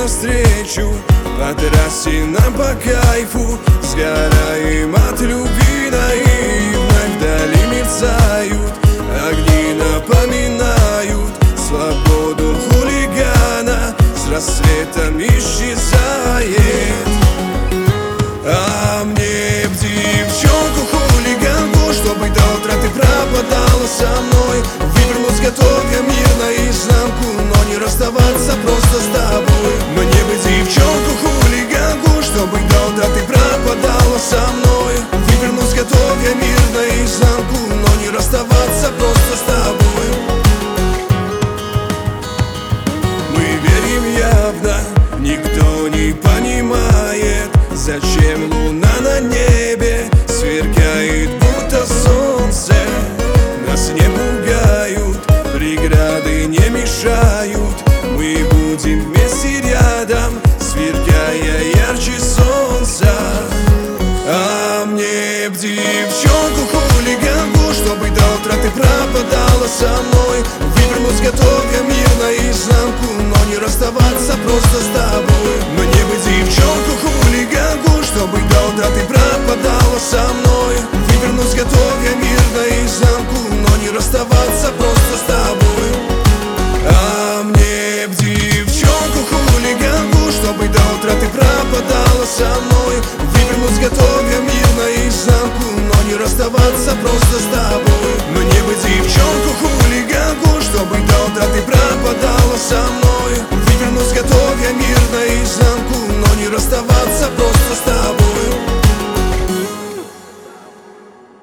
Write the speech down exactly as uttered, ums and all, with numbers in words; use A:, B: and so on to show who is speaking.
A: навстречу по трассе нам по кайфу. Сгораем от любви наивно, вдали мерцают огни, напоминают свободу хулигана. С рассветом исчезает. А мне б девчонку хулиганку, чтобы до утра ты пропадала со мной. Вывернуть готов я мир наизнанку, но не расставаться просто с тобой. Мне бы девчонку хулиганку, чтобы до утра ты пропадала со мной. Вывернуть готов я мир наизнанку, но не расставаться просто с тобой. Мы верим явно, никто не понимает, зачем луна на небе сверкает, будто солнце. Нас не пугают, преграды не мешают. Мы будем вместе рядом, сверкая ярче солнца. А мне б девчонку хулиганку, чтобы до утра ты пропадала со мной. Вывернуть готов я мир наизнанку, но не расставаться просто с тобой. Мне бы девчонку хулиганку, чтобы до утра ты пропадала со мной. Вывернуть готов я мир наизнанку, но не расставаться просто с тобой. А мне б девчонку хулиганку, чтобы до утра ты пропадала со мной.